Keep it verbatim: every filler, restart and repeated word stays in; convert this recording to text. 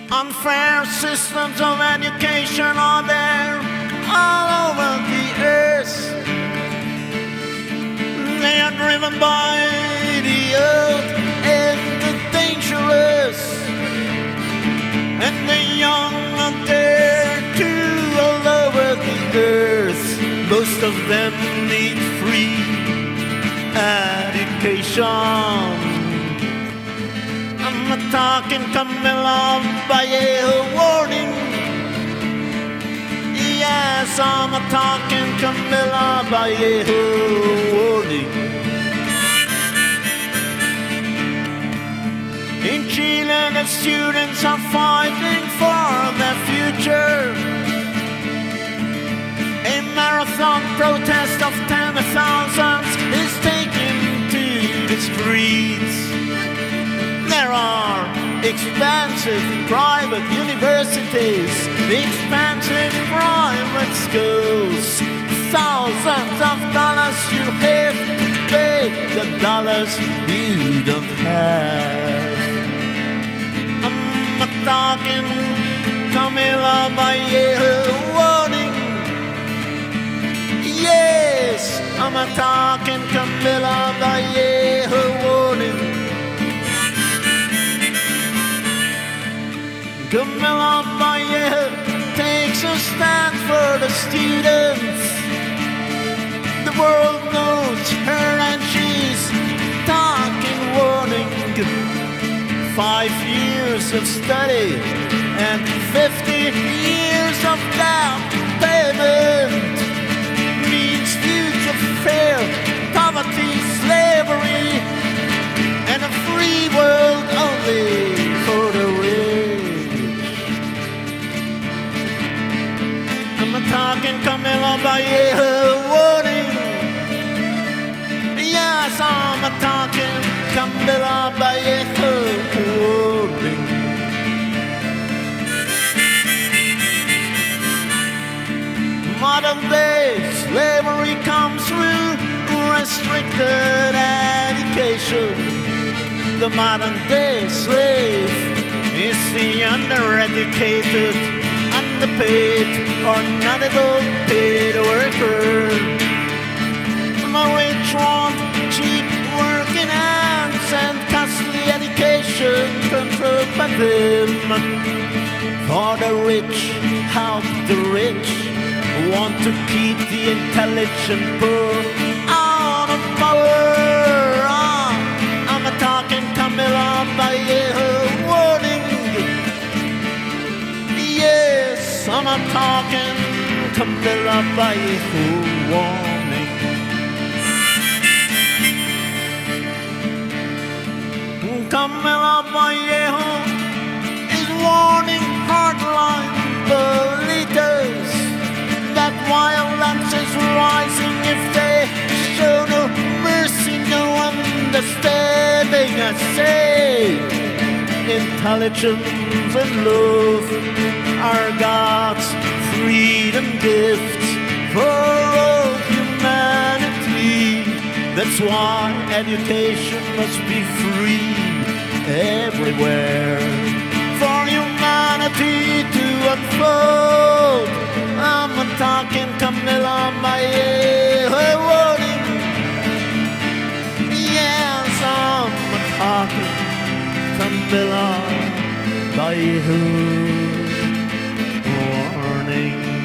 Unfair systems of education are there all over the earth. They are driven by the old and the dangerous, and the young are there too all over the earth. Most of them need free education. I'm not talking Camilla Vallejo warning. Yes, I'm not talking Camilla Vallejo warning. In Chile, the students are fighting for their future. A marathon protest of ten thousands is taken to the streets. There are expensive private universities, expensive private schools. Thousands of dollars you have to pay, the dollars you don't have. I'm not talking Camilla Vallejo warning. Yes, I'm not talking Camilla Vallejo warning. Camilla Vallejo takes a stand for the students. The world knows her and she's talking warning. Five years of study and fifty years of down payment means future fear, poverty, slavery, and a free world only for the rich. I'm talking Camilla Vallejo warning. Yes, I'm talking Camilla Vallejo warning. Modern day slavery comes through restricted education. The modern day slave is the undereducated, underpaid, or not at all paid worker. The rich want cheap working hands and costly education controlled by them. For the rich, help the rich, want to keep the intelligent poor out of power. Oh, I'm talking Camilla Vallejo warning. Yes, I'm talking Camilla Vallejo warning. Camilla Vallejo is warning hardline believers that violence is rising if they show no mercy, no understanding. I say intelligence and love are God's freedom gifts for all humanity. That's why education must be free everywhere for humanity to unfold. I'm talking Camilla Vallejo warning. Yes, I'm talking Camilla Vallejo warning.